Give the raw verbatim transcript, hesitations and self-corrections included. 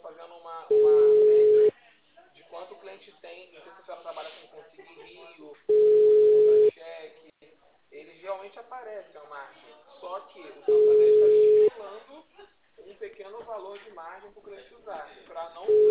fazendo uma, uma média de quanto o cliente tem. Não sei se a senhora trabalha com Consigne Rio, contra-cheque. Eles realmente aparecem a margem. Só que o Santander está estipulando um pequeno valor de margem para o cliente usar, para não